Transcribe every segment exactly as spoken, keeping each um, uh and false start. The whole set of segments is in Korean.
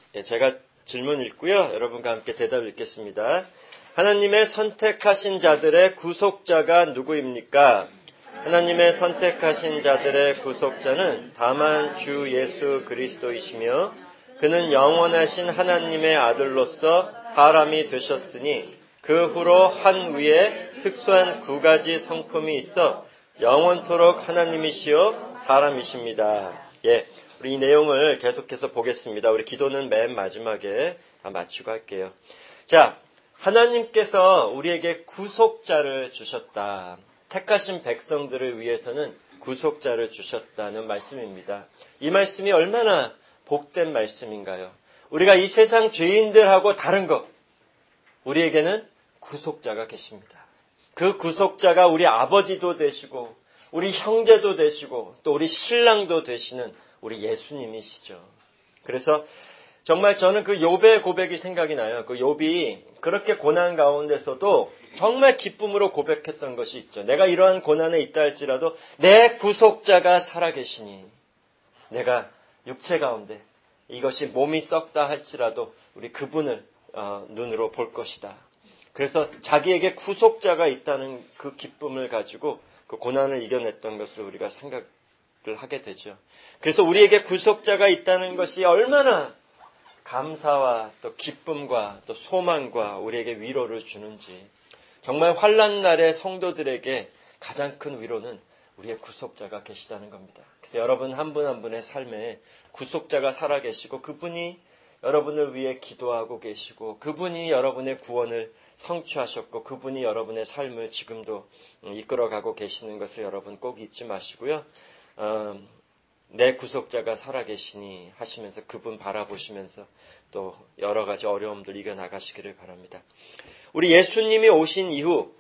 예, 제가 질문 읽고요. 여러분과 함께 대답 읽겠습니다. 하나님의 선택하신 자들의 구속자가 누구입니까? 하나님의 선택하신 자들의 구속자는 다만 주 예수 그리스도이시며 그는 영원하신 하나님의 아들로서 사람이 되셨으니 그 후로 한 위에 특수한 두 가지 성품이 있어 영원토록 하나님이시요 사람이십니다. 예, 우리 이 내용을 계속해서 보겠습니다. 우리 기도는 맨 마지막에 다 마치고 할게요. 자, 하나님께서 우리에게 구속자를 주셨다. 택하신 백성들을 위해서는 구속자를 주셨다는 말씀입니다. 이 말씀이 얼마나 복된 말씀인가요? 우리가 이 세상 죄인들하고 다른 것, 우리에게는 구속자가 계십니다. 그 구속자가 우리 아버지도 되시고 우리 형제도 되시고 또 우리 신랑도 되시는 우리 예수님이시죠. 그래서 정말 저는 그 욥의 고백이 생각이 나요. 그 욥이 그렇게 고난 가운데서도 정말 기쁨으로 고백했던 것이 있죠. 내가 이러한 고난에 있다 할지라도 내 구속자가 살아계시니 내가 육체 가운데 이것이 몸이 썩다 할지라도 우리 그분을 어, 눈으로 볼 것이다. 그래서 자기에게 구속자가 있다는 그 기쁨을 가지고 그 고난을 이겨냈던 것을 우리가 생각을 하게 되죠. 그래서 우리에게 구속자가 있다는 것이 얼마나 감사와 또 기쁨과 또 소망과 우리에게 위로를 주는지, 정말 환난 날의 성도들에게 가장 큰 위로는 우리의 구속자가 계시다는 겁니다. 그래서 여러분 한 분 한 분의 삶에 구속자가 살아계시고 그분이 여러분을 위해 기도하고 계시고 그분이 여러분의 구원을 성취하셨고 그분이 여러분의 삶을 지금도 이끌어가고 계시는 것을 여러분 꼭 잊지 마시고요. 어, 내 구속자가 살아계시니 하시면서 그분 바라보시면서 또 여러 가지 어려움들 이겨나가시기를 바랍니다. 우리 예수님이 오신 이후,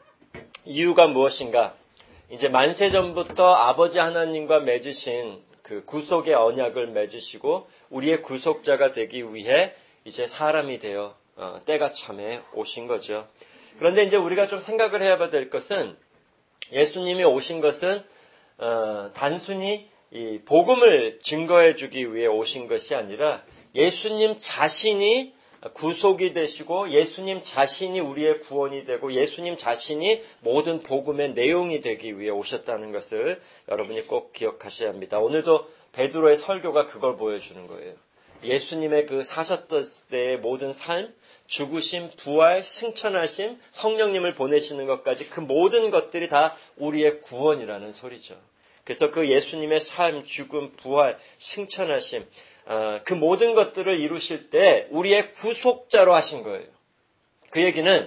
이유가 무엇인가? 이제 만세전부터 아버지 하나님과 맺으신 그 구속의 언약을 맺으시고 우리의 구속자가 되기 위해 이제 사람이 되어 어, 때가 참에 오신 거죠. 그런데 이제 우리가 좀 생각을 해야 될 것은 예수님이 오신 것은 어, 단순히 이 복음을 증거해 주기 위해 오신 것이 아니라 예수님 자신이 구속이 되시고 예수님 자신이 우리의 구원이 되고 예수님 자신이 모든 복음의 내용이 되기 위해 오셨다는 것을 여러분이 꼭 기억하셔야 합니다. 오늘도 베드로의 설교가 그걸 보여주는 거예요. 예수님의 그 사셨던 때의 모든 삶, 죽으심, 부활, 승천하심, 성령님을 보내시는 것까지 그 모든 것들이 다 우리의 구원이라는 소리죠. 그래서 그 예수님의 삶, 죽음, 부활, 승천하심, 그 모든 것들을 이루실 때 우리의 구속자로 하신 거예요. 그 얘기는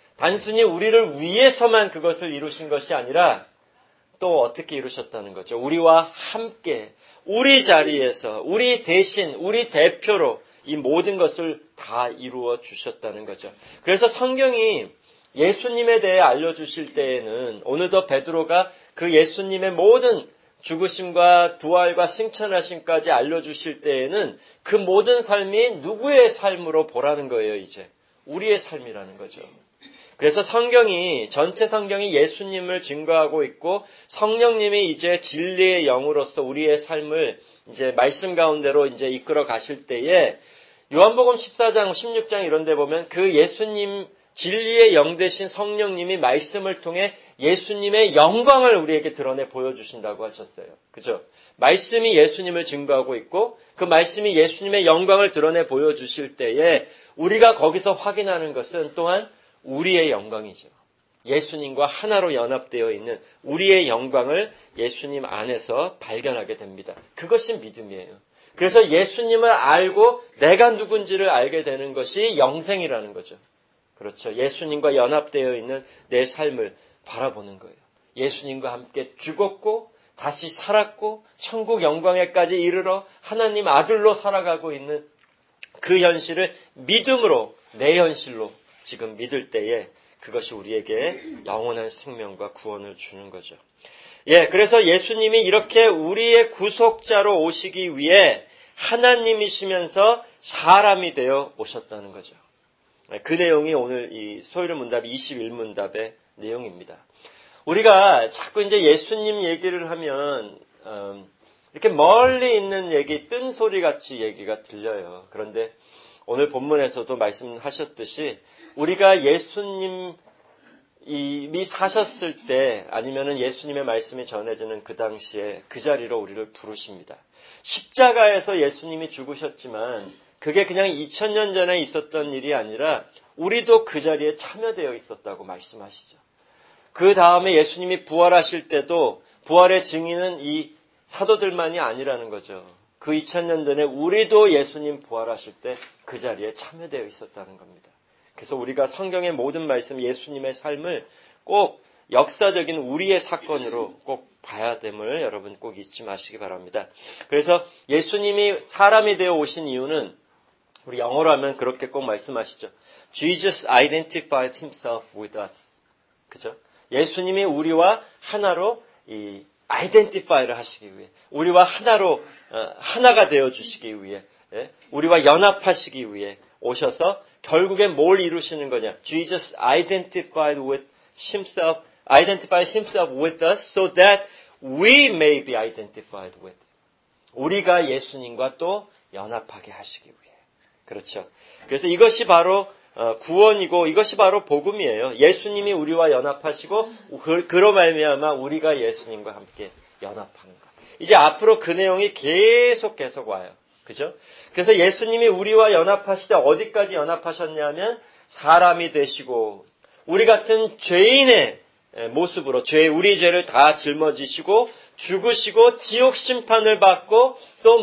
단순히 우리를 위해서만 그것을 이루신 것이 아니라 또 어떻게 이루셨다는 거죠. 우리와 함께 우리 자리에서 우리 대신 우리 대표로 이 모든 것을 다 이루어 주셨다는 거죠. 그래서 성경이 예수님에 대해 알려주실 때에는 오늘도 베드로가 그 예수님의 모든 죽으심과 부활과 승천하심까지 알려주실 때에는 그 모든 삶이 누구의 삶으로 보라는 거예요. 이제 우리의 삶이라는 거죠. 그래서 성경이 전체 성경이 예수님을 증거하고 있고 성령님이 이제 진리의 영으로서 우리의 삶을 이제 말씀 가운데로 이제 이끌어 가실 때에 요한복음 십사 장, 십육 장 이런 데 보면 그 예수님 진리의 영 되신 성령님이 말씀을 통해 예수님의 영광을 우리에게 드러내 보여주신다고 하셨어요. 그죠? 말씀이 예수님을 증거하고 있고 그 말씀이 예수님의 영광을 드러내 보여주실 때에 우리가 거기서 확인하는 것은 또한 우리의 영광이죠. 예수님과 하나로 연합되어 있는 우리의 영광을 예수님 안에서 발견하게 됩니다. 그것이 믿음이에요. 그래서 예수님을 알고 내가 누군지를 알게 되는 것이 영생이라는 거죠. 그렇죠. 예수님과 연합되어 있는 내 삶을 바라보는 거예요. 예수님과 함께 죽었고 다시 살았고 천국 영광에까지 이르러 하나님 아들로 살아가고 있는 그 현실을 믿음으로 내 현실로 지금 믿을 때에 그것이 우리에게 영원한 생명과 구원을 주는 거죠. 예, 그래서 예수님이 이렇게 우리의 구속자로 오시기 위해 하나님이시면서 사람이 되어 오셨다는 거죠. 그 내용이 오늘 이 소요리 문답 이십일 문답의 내용입니다. 우리가 자꾸 이제 예수님 얘기를 하면 음, 이렇게 멀리 있는 얘기, 뜬소리 같이 얘기가 들려요. 그런데 오늘 본문에서도 말씀하셨듯이 우리가 예수님이 사셨을 때 아니면은 예수님의 말씀이 전해지는 그 당시에 그 자리로 우리를 부르십니다. 십자가에서 예수님이 죽으셨지만 그게 그냥 이천 년 전에 있었던 일이 아니라 우리도 그 자리에 참여되어 있었다고 말씀하시죠. 그 다음에 예수님이 부활하실 때도 부활의 증인은 이 사도들만이 아니라는 거죠. 그 이천 년 전에 우리도 예수님 부활하실 때 그 자리에 참여되어 있었다는 겁니다. 그래서 우리가 성경의 모든 말씀, 예수님의 삶을 꼭 역사적인 우리의 사건으로 꼭 봐야 됨을 여러분 꼭 잊지 마시기 바랍니다. 그래서 예수님이 사람이 되어 오신 이유는 우리 영어로 하면 그렇게 꼭 말씀하시죠. Jesus identified himself with us. 그죠? 예수님이 우리와 하나로 이 아이덴티파이를 하시기 위해, 우리와 하나로 어, 하나가 되어 주시기 위해, 예? 우리와 연합하시기 위해 오셔서 결국엔 뭘 이루시는 거냐? Jesus identified with himself, identified himself with us, so that we may be identified with. 우리가 예수님과 또 연합하게 하시기 위해. 그렇죠. 그래서 이것이 바로 구원이고 이것이 바로 복음이에요. 예수님이 우리와 연합하시고 그로 말미암아 우리가 예수님과 함께 연합하는 것. 이제 앞으로 그 내용이 계속 계속 와요. 그죠? 그래서 예수님이 우리와 연합하시되 어디까지 연합하셨냐면 사람이 되시고 우리 같은 죄인의 모습으로 죄 우리 죄를 다 짊어지시고 죽으시고 지옥 심판을 받고 또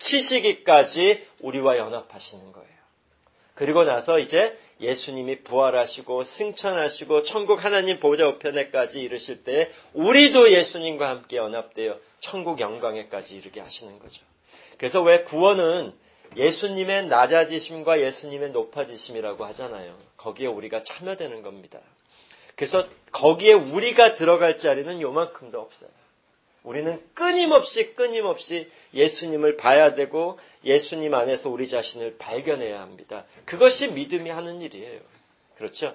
묻히시기까지 우리와 연합하시는 거예요. 그리고 나서 이제 예수님이 부활하시고 승천하시고 천국 하나님 보좌 우편에까지 이르실 때 우리도 예수님과 함께 연합되어 천국 영광에까지 이르게 하시는 거죠. 그래서 왜 구원은 예수님의 낮아지심과 예수님의 높아지심이라고 하잖아요. 거기에 우리가 참여되는 겁니다. 그래서 거기에 우리가 들어갈 자리는 요만큼도 없어요. 우리는 끊임없이 끊임없이 예수님을 봐야 되고 예수님 안에서 우리 자신을 발견해야 합니다. 그것이 믿음이 하는 일이에요. 그렇죠?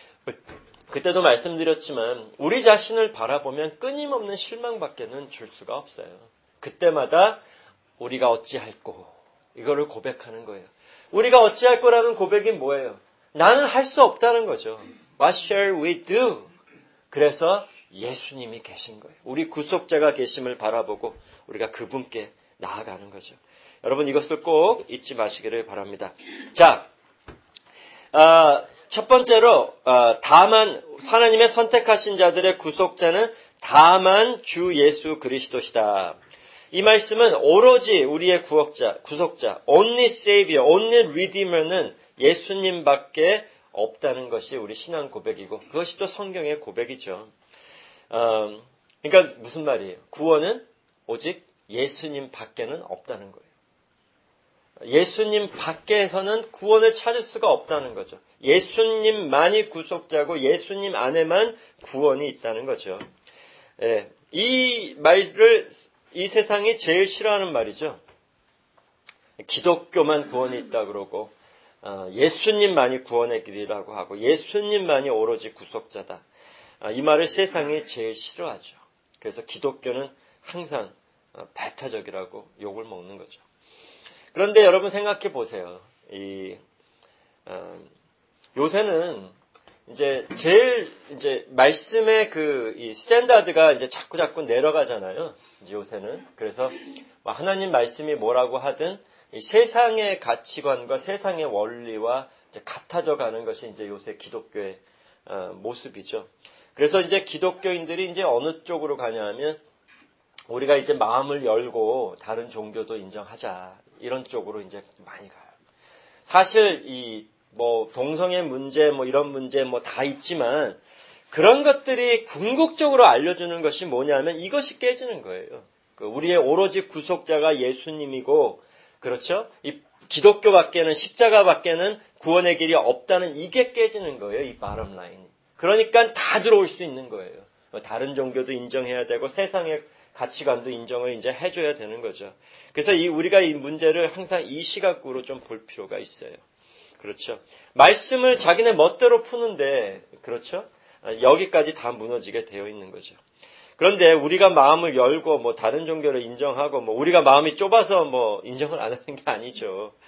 그때도 말씀드렸지만 우리 자신을 바라보면 끊임없는 실망밖에는 줄 수가 없어요. 그때마다 우리가 어찌할꼬 이거를 고백하는 거예요. 우리가 어찌할 거라는 고백이 뭐예요? 나는 할 수 없다는 거죠. What shall we do? 그래서 예수님이 계신 거예요. 우리 구속자가 계심을 바라보고 우리가 그분께 나아가는 거죠. 여러분 이것을 꼭 잊지 마시기를 바랍니다. 자, 어, 첫 번째로 어, 다만 하나님의 선택하신 자들의 구속자는 다만 주 예수 그리스도시다. 이 말씀은 오로지 우리의 구속자, 구속자, only savior, only redeemer는 예수님밖에 없다는 것이 우리 신앙 고백이고 그것이 또 성경의 고백이죠. 어, 그러니까 무슨 말이에요? 구원은 오직 예수님 밖에는 없다는 거예요. 예수님 밖에서는 구원을 찾을 수가 없다는 거죠. 예수님만이 구속자고 예수님 안에만 구원이 있다는 거죠. 예, 이 말을 이 세상이 제일 싫어하는 말이죠. 기독교만 구원이 있다 그러고 어, 예수님만이 구원의 길이라고 하고 예수님만이 오로지 구속자다. 어, 이 말을 세상이 제일 싫어하죠. 그래서 기독교는 항상 어, 배타적이라고 욕을 먹는 거죠. 그런데 여러분 생각해 보세요. 이 어, 요새는 이제 제일 이제 말씀의 그 이 스탠다드가 이제 자꾸 자꾸 내려가잖아요. 이제 요새는 그래서 하나님 말씀이 뭐라고 하든 이 세상의 가치관과 세상의 원리와 이제 같아져 가는 것이 이제 요새 기독교의 어, 모습이죠. 그래서 이제 기독교인들이 이제 어느 쪽으로 가냐하면 우리가 이제 마음을 열고 다른 종교도 인정하자 이런 쪽으로 이제 많이 가요. 사실 이 뭐 동성애 문제 뭐 이런 문제 뭐 다 있지만 그런 것들이 궁극적으로 알려주는 것이 뭐냐면 이것이 깨지는 거예요. 그 우리의 오로지 구속자가 예수님이고 그렇죠? 이 기독교밖에는 십자가밖에는 구원의 길이 없다는 이게 깨지는 거예요. 이 바람 라인이. 그러니까 다 들어올 수 있는 거예요. 다른 종교도 인정해야 되고 세상의 가치관도 인정을 이제 해줘야 되는 거죠. 그래서 이 우리가 이 문제를 항상 이 시각으로 좀 볼 필요가 있어요. 그렇죠. 말씀을 자기네 멋대로 푸는데 그렇죠. 여기까지 다 무너지게 되어 있는 거죠. 그런데 우리가 마음을 열고 뭐 다른 종교를 인정하고 뭐 우리가 마음이 좁아서 뭐 인정을 안 하는 게 아니죠.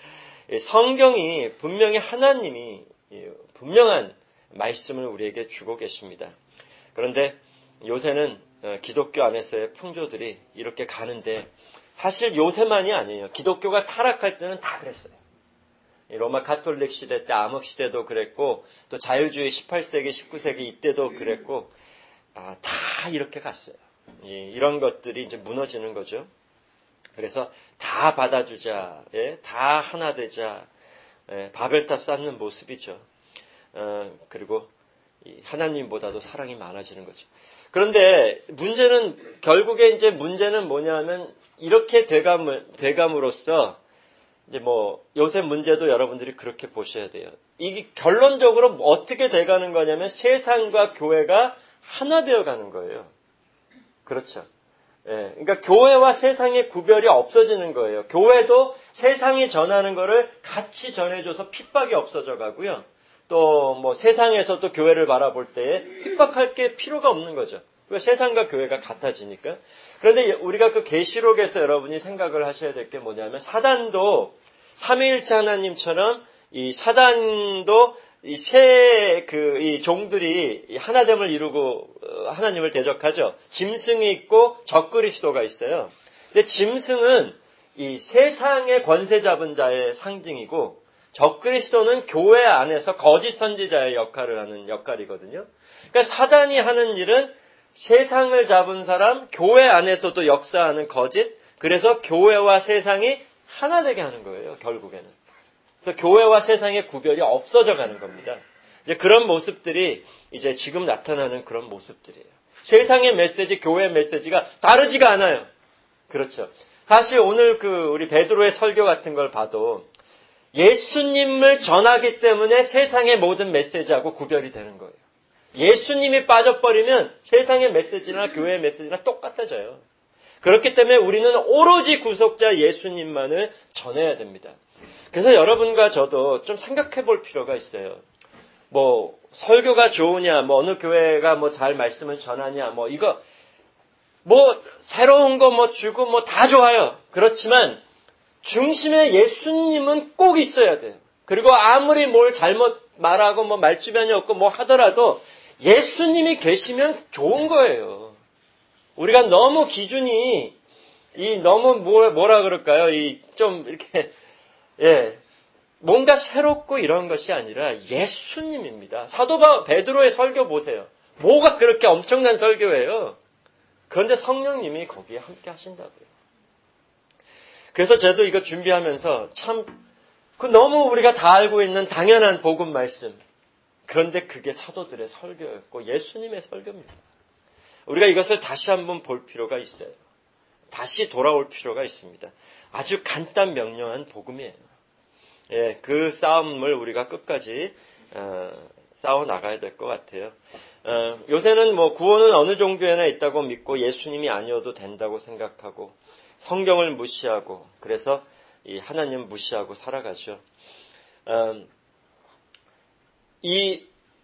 성경이 분명히 하나님이 분명한 말씀을 우리에게 주고 계십니다. 그런데 요새는 기독교 안에서의 풍조들이 이렇게 가는데 사실 요새만이 아니에요. 기독교가 타락할 때는 다 그랬어요. 로마 가톨릭 시대 때 암흑 시대도 그랬고 또 자유주의 십팔 세기, 십구 세기 이때도 그랬고 아, 다 이렇게 갔어요. 이런 것들이 이제 무너지는 거죠. 그래서 다 받아주자, 예? 다 하나 되자, 예? 바벨탑 쌓는 모습이죠. 어, 그리고 하나님보다도 사랑이 많아지는 거죠. 그런데 문제는 결국에 이제 문제는 뭐냐면 이렇게 돼감 돼감으로써 이제 뭐 요새 문제도 여러분들이 그렇게 보셔야 돼요. 이게 결론적으로 어떻게 돼가는 거냐면 세상과 교회가 하나 되어가는 거예요. 그렇죠. 예, 그러니까 교회와 세상의 구별이 없어지는 거예요. 교회도 세상이 전하는 거를 같이 전해줘서 핍박이 없어져 가고요. 또 뭐 세상에서도 교회를 바라볼 때에 핍박할 게 필요가 없는 거죠. 세상과 교회가 같아지니까. 그런데 우리가 그 계시록에서 여러분이 생각을 하셔야 될 게 뭐냐면 사단도 삼위일체 하나님처럼 이 사단도 이 세 그 이 종들이 하나됨을 이루고 하나님을 대적하죠. 짐승이 있고 적그리스도가 있어요. 근데 짐승은 이 세상의 권세 잡은 자의 상징이고 적그리스도는 교회 안에서 거짓 선지자의 역할을 하는 역할이거든요. 그러니까 사단이 하는 일은 세상을 잡은 사람, 교회 안에서도 역사하는 거짓, 그래서 교회와 세상이 하나 되게 하는 거예요, 결국에는. 그래서 교회와 세상의 구별이 없어져 가는 겁니다. 이제 그런 모습들이 이제 지금 나타나는 그런 모습들이에요. 세상의 메시지, 교회의 메시지가 다르지가 않아요. 그렇죠. 사실 오늘 그 우리 베드로의 설교 같은 걸 봐도 예수님을 전하기 때문에 세상의 모든 메시지하고 구별이 되는 거예요. 예수님이 빠져버리면 세상의 메시지나 교회의 메시지나 똑같아져요. 그렇기 때문에 우리는 오로지 구속자 예수님만을 전해야 됩니다. 그래서 여러분과 저도 좀 생각해 볼 필요가 있어요. 뭐 설교가 좋으냐, 뭐 어느 교회가 뭐 잘 말씀을 전하냐, 뭐 이거 뭐 새로운 거 뭐 주고 뭐 다 좋아요. 그렇지만 중심에 예수님은 꼭 있어야 돼요. 그리고 아무리 뭘 잘못 말하고 뭐 말주변이 없고 뭐 하더라도 예수님이 계시면 좋은 거예요. 우리가 너무 기준이 이 너무 뭐, 뭐라 그럴까요? 이 좀 이렇게 예 뭔가 새롭고 이런 것이 아니라 예수님입니다. 사도 베드로의 설교 보세요. 뭐가 그렇게 엄청난 설교예요. 그런데 성령님이 거기에 함께 하신다고요. 그래서 저도 이거 준비하면서 참 그 너무 우리가 다 알고 있는 당연한 복음 말씀. 그런데 그게 사도들의 설교였고 예수님의 설교입니다. 우리가 이것을 다시 한번 볼 필요가 있어요. 다시 돌아올 필요가 있습니다. 아주 간단 명료한 복음이에요. 예, 그 싸움을 우리가 끝까지 어, 싸워 나가야 될 것 같아요. 어, 요새는 뭐 구원은 어느 종교에나 있다고 믿고 예수님이 아니어도 된다고 생각하고 성경을 무시하고 그래서 이 하나님 무시하고 살아가죠. 어, 이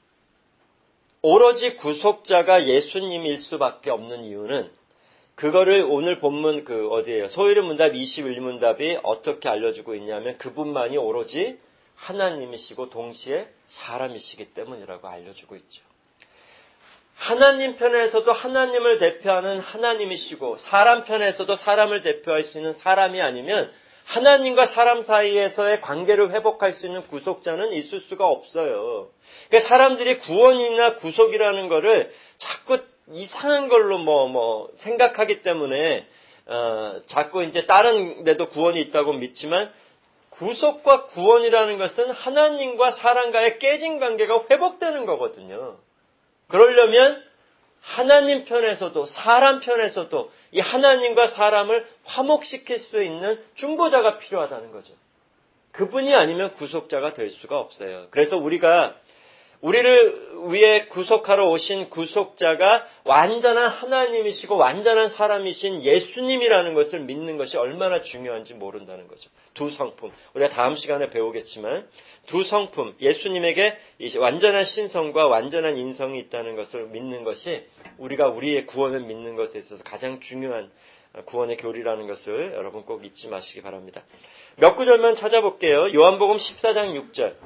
오로지 구속자가 예수님일 수밖에 없는 이유는 그거를 오늘 본문 그 어디예요? 소위르 문답 이십일 문답이 어떻게 알려주고 있냐면 그분만이 오로지 하나님이시고 동시에 사람이시기 때문이라고 알려주고 있죠. 하나님 편에서도 하나님을 대표하는 하나님이시고 사람 편에서도 사람을 대표할 수 있는 사람이 아니면 하나님과 사람 사이에서의 관계를 회복할 수 있는 구속자는 있을 수가 없어요. 그러니까 사람들이 구원이나 구속이라는 거를 자꾸 이상한 걸로 뭐, 뭐, 생각하기 때문에, 어, 자꾸 이제 다른 데도 구원이 있다고 믿지만, 구속과 구원이라는 것은 하나님과 사람과의 깨진 관계가 회복되는 거거든요. 그러려면 하나님 편에서도 사람 편에서도 이 하나님과 사람을 화목시킬 수 있는 중보자가 필요하다는 거죠. 그분이 아니면 구속자가 될 수가 없어요. 그래서 우리가 우리를 위해 구속하러 오신 구속자가 완전한 하나님이시고 완전한 사람이신 예수님이라는 것을 믿는 것이 얼마나 중요한지 모른다는 거죠. 두 성품. 우리가 다음 시간에 배우겠지만 두 성품, 예수님에게 완전한 신성과 완전한 인성이 있다는 것을 믿는 것이 우리가 우리의 구원을 믿는 것에 있어서 가장 중요한 구원의 교리라는 것을 여러분 꼭 잊지 마시기 바랍니다. 몇 구절만 찾아볼게요. 요한복음 십사 장 육 절.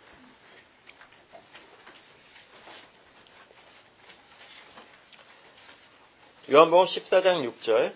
요한복음 십사 장 육 절.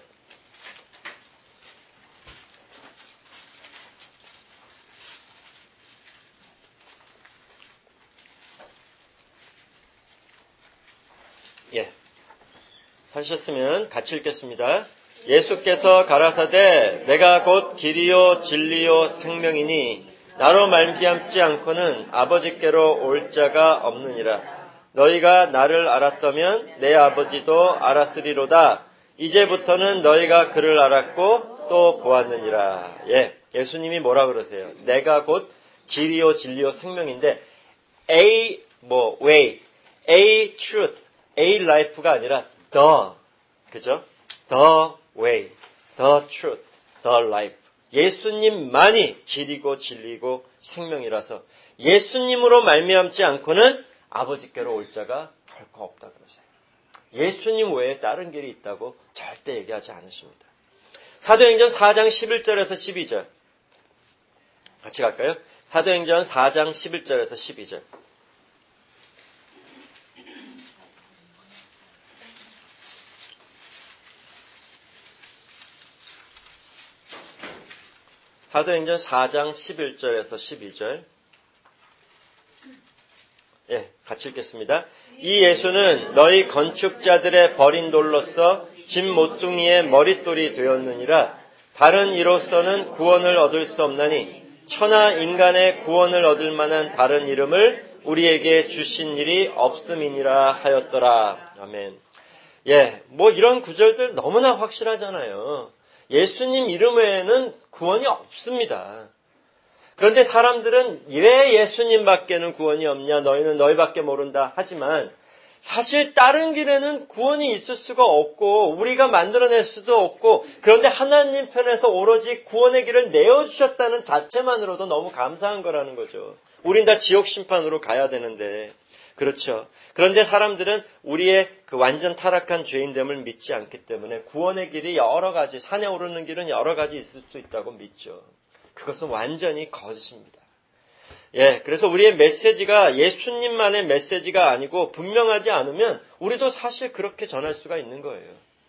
예. 하셨으면 같이 읽겠습니다. 예수께서 가라사대 내가 곧 길이요 진리요 생명이니 나로 말미암지 않고는 아버지께로 올 자가 없느니라. 너희가 나를 알았다면 내 아버지도 알았으리로다. 이제부터는 너희가 그를 알았고 또 보았느니라. 예, 예수님이 뭐라 그러세요? 내가 곧 길이요 진리요 생명인데 A 뭐 way, A truth, A life가 아니라 the, 그죠? The way, the truth, the life. 예수님만이 길이고 진리고 생명이라서 예수님으로 말미암지 않고는 아버지께로 올 자가 결코 없다 그러세요. 예수님 외에 다른 길이 있다고 절대 얘기하지 않으십니다. 사도행전 사 장 십일 절에서 십이 절. 같이 갈까요? 사도행전 사 장 십일 절에서 십이 절. 사도행전 사 장 십일 절에서 십이 절. 예, 같이 읽겠습니다. 이 예수는 너희 건축자들의 버린 돌로서 집 모퉁이의 머릿돌이 되었느니라. 다른 이로서는 구원을 얻을 수 없나니 천하 인간의 구원을 얻을 만한 다른 이름을 우리에게 주신 일이 없음이니라 하였더라. 아멘. 예, 뭐 이런 구절들 너무나 확실하잖아요. 예수님 이름 외에는 구원이 없습니다. 그런데 사람들은 왜 예수님밖에는 구원이 없냐, 너희는 너희밖에 모른다 하지만 사실 다른 길에는 구원이 있을 수가 없고 우리가 만들어낼 수도 없고 그런데 하나님 편에서 오로지 구원의 길을 내어주셨다는 자체만으로도 너무 감사한 거라는 거죠. 우린 다 지옥 심판으로 가야 되는데 그렇죠. 그런데 사람들은 우리의 그 완전 타락한 죄인됨을 믿지 않기 때문에 구원의 길이 여러 가지, 산에 오르는 길은 여러 가지 있을 수 있다고 믿죠. 그것은 완전히 거짓입니다. 예, 그래서 우리의 메시지가 예수님만의 메시지가 아니고 분명하지 않으면 우리도 사실 그렇게 전할 수가 있는 거예요.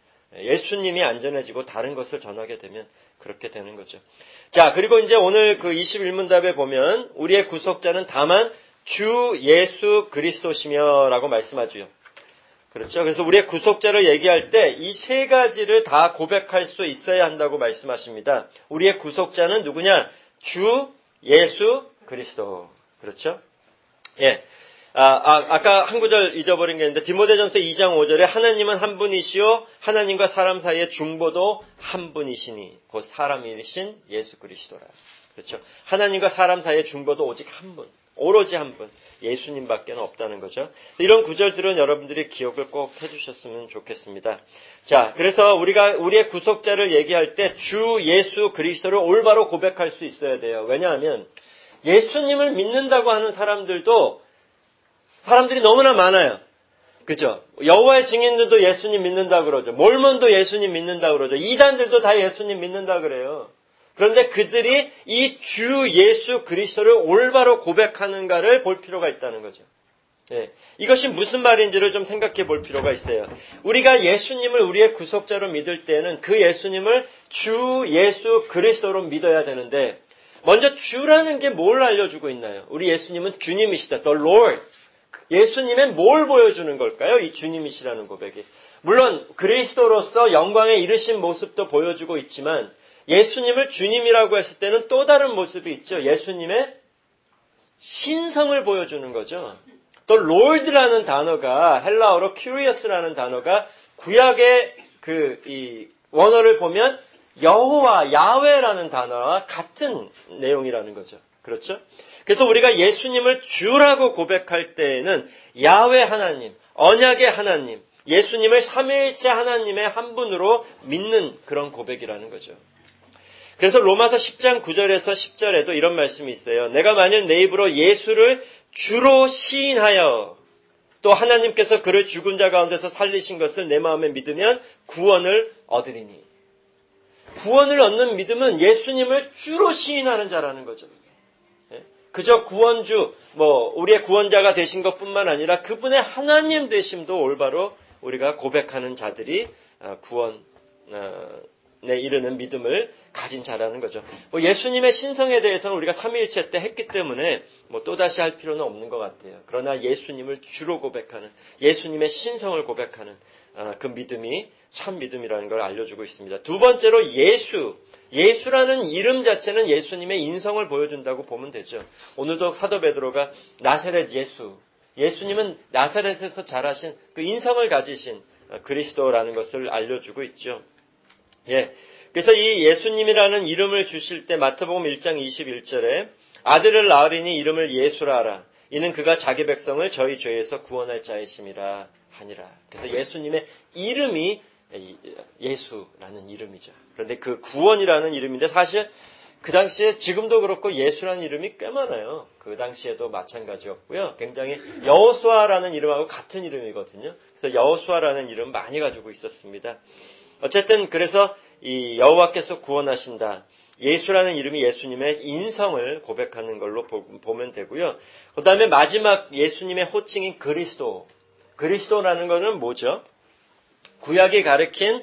예수님이 안전해지고 다른 것을 전하게 되면 그렇게 되는 거죠. 자, 그리고 이제 오늘 그 이십일 문답에 보면 우리의 구속자는 다만 주 예수 그리스도시며 라고 말씀하죠. 그렇죠. 그래서 우리의 구속자를 얘기할 때 이 세 가지를 다 고백할 수 있어야 한다고 말씀하십니다. 우리의 구속자는 누구냐? 주 예수 그리스도. 그렇죠? 예. 아, 아, 아까 한 구절 잊어버린 게 있는데 디모데전서 이 장 오 절에 하나님은 한 분이시요 하나님과 사람 사이의 중보도 한 분이시니 곧 사람이신 예수 그리스도라. 그렇죠? 하나님과 사람 사이의 중보도 오직 한 분. 오로지 한 분, 예수님밖에 없다는 거죠. 이런 구절들은 여러분들이 기억을 꼭 해주셨으면 좋겠습니다. 자, 그래서 우리가 우리의 구속자를 얘기할 때 주 예수 그리스도를 올바로 고백할 수 있어야 돼요. 왜냐하면 예수님을 믿는다고 하는 사람들도 사람들이 너무나 많아요. 그죠? 여호와의 증인들도 예수님 믿는다 그러죠. 몰몬도 예수님 믿는다 그러죠. 이단들도 다 예수님 믿는다 그래요. 그런데 그들이 이 주 예수 그리스도를 올바로 고백하는가를 볼 필요가 있다는 거죠. 예, 이것이 무슨 말인지를 좀 생각해 볼 필요가 있어요. 우리가 예수님을 우리의 구속자로 믿을 때는 그 예수님을 주 예수 그리스도로 믿어야 되는데 먼저 주라는 게 뭘 알려주고 있나요? 우리 예수님은 주님이시다. The Lord. 예수님의 뭘 보여주는 걸까요? 이 주님이시라는 고백이. 물론 그리스도로서 영광에 이르신 모습도 보여주고 있지만 예수님을 주님이라고 했을 때는 또 다른 모습이 있죠. 예수님의 신성을 보여주는 거죠. 또 Lord라는 단어가 헬라어로 curious라는 단어가 구약의 그 이 원어를 보면 여호와 야훼라는 단어와 같은 내용이라는 거죠. 그렇죠? 그래서 우리가 예수님을 주라고 고백할 때에는 야훼 하나님, 언약의 하나님, 예수님을 삼위일체 하나님의 한 분으로 믿는 그런 고백이라는 거죠. 그래서 로마서 십 장 구 절에서 십 절에도 이런 말씀이 있어요. 내가 만일 내 입으로 예수를 주로 시인하여 또 하나님께서 그를 죽은 자 가운데서 살리신 것을 내 마음에 믿으면 구원을 얻으리니. 구원을 얻는 믿음은 예수님을 주로 시인하는 자라는 거죠. 그저 구원주, 뭐 우리의 구원자가 되신 것뿐만 아니라 그분의 하나님 되심도 올바로 우리가 고백하는 자들이 구원에 이르는 믿음을 가진 자라는 거죠. 뭐 예수님의 신성에 대해서는 우리가 삼위일체 때 했기 때문에 뭐 또다시 할 필요는 없는 것 같아요. 그러나 예수님을 주로 고백하는, 예수님의 신성을 고백하는 그 믿음이 참 믿음이라는 걸 알려주고 있습니다. 두 번째로 예수. 예수라는 이름 자체는 예수님의 인성을 보여준다고 보면 되죠. 오늘도 사도 베드로가 나사렛 예수, 예수님은 나사렛에서 자라신 그 인성을 가지신 그리스도라는 것을 알려주고 있죠. 예, 그래서 이 예수님이라는 이름을 주실 때 마태복음 일 장 이십일 절에 아들을 낳으리니 이름을 예수라 하라. 이는 그가 자기 백성을 저희 죄에서 구원할 자이심이라 하니라. 그래서 예수님의 이름이 예수라는 이름이죠. 그런데 그 구원이라는 이름인데 사실 그 당시에 지금도 그렇고 예수라는 이름이 꽤 많아요. 그 당시에도 마찬가지였고요. 굉장히 여호수아라는 이름하고 같은 이름이거든요. 그래서 여호수아라는 이름 많이 가지고 있었습니다. 어쨌든 그래서 이 여호와께서 구원하신다. 예수라는 이름이 예수님의 인성을 고백하는 걸로 보면 되고요. 그 다음에 마지막 예수님의 호칭인 그리스도. 그리스도라는 것은 뭐죠? 구약이 가리킨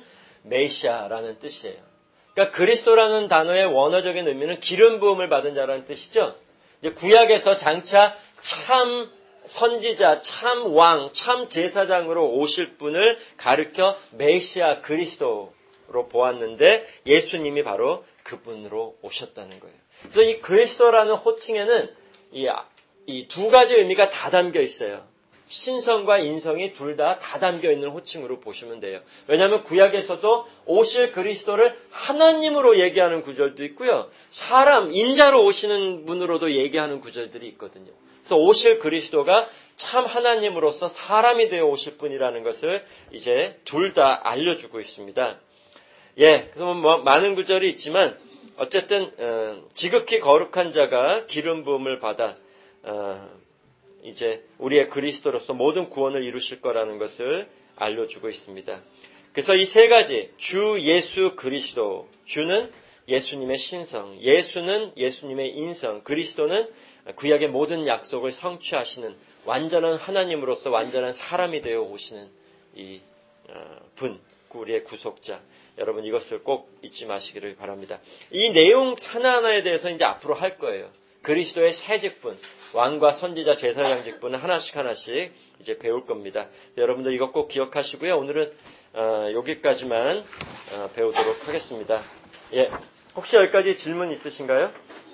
메시아라는 뜻이에요. 그러니까 그리스도라는 단어의 원어적인 의미는 기름 부음을 받은 자라는 뜻이죠. 이제 구약에서 장차 참 선지자, 참 왕, 참 제사장으로 오실 분을 가리켜 메시아 그리스도로 보았는데 예수님이 바로 그분으로 오셨다는 거예요. 그래서 이 그리스도라는 호칭에는 이, 이 두 가지 의미가 다 담겨 있어요. 신성과 인성이 둘 다 다 담겨 있는 호칭으로 보시면 돼요. 왜냐하면 구약에서도 오실 그리스도를 하나님으로 얘기하는 구절도 있고요. 사람, 인자로 오시는 분으로도 얘기하는 구절들이 있거든요. 그래서 오실 그리스도가 참 하나님으로서 사람이 되어 오실 분이라는 것을 이제 둘 다 알려주고 있습니다. 예, 그래서 뭐 많은 구절이 있지만 어쨌든 어, 지극히 거룩한 자가 기름 부음을 받아 어, 이제 우리의 그리스도로서 모든 구원을 이루실 거라는 것을 알려주고 있습니다. 그래서 이 세 가지, 주, 예수, 그리스도. 주는 예수님의 신성, 예수는 예수님의 인성, 그리스도는 구약의 모든 약속을 성취하시는 완전한 하나님으로서 완전한 사람이 되어 오시는 이 분, 우리의 구속자. 여러분 이것을 꼭 잊지 마시기를 바랍니다. 이 내용 하나하나에 대해서 이제 앞으로 할 거예요. 그리스도의 새 직분, 왕과 선지자 제사장 직분은 하나씩 하나씩 이제 배울 겁니다. 여러분들 이것 꼭 기억하시고요. 오늘은 어, 여기까지만 어, 배우도록 하겠습니다. 예, 혹시 여기까지 질문 있으신가요?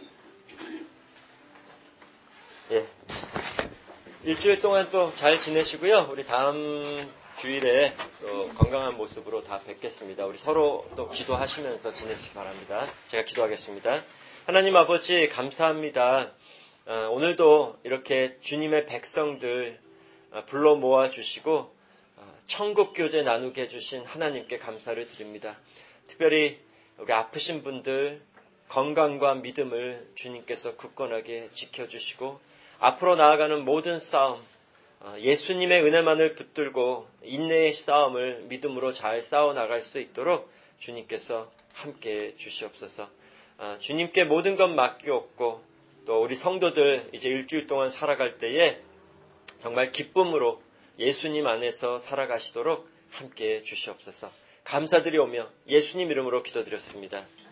예, 일주일 동안 또 잘 지내시고요. 우리 다음 주일에 또 건강한 모습으로 다 뵙겠습니다. 우리 서로 또 기도하시면서 지내시기 바랍니다. 제가 기도하겠습니다. 하나님 아버지 감사합니다. 어, 오늘도 이렇게 주님의 백성들 어, 불러 모아주시고 어, 천국교제 나누게 해주신 하나님께 감사를 드립니다. 특별히 우리 아프신 분들 건강과 믿음을 주님께서 굳건하게 지켜주시고 앞으로 나아가는 모든 싸움 어, 예수님의 은혜만을 붙들고 인내의 싸움을 믿음으로 잘 싸워나갈 수 있도록 주님께서 함께해 주시옵소서. 어, 주님께 모든 것 맡기옵고 또 우리 성도들 이제 일주일 동안 살아갈 때에 정말 기쁨으로 예수님 안에서 살아가시도록 함께해 주시옵소서. 감사드리오며 예수님 이름으로 기도드렸습니다.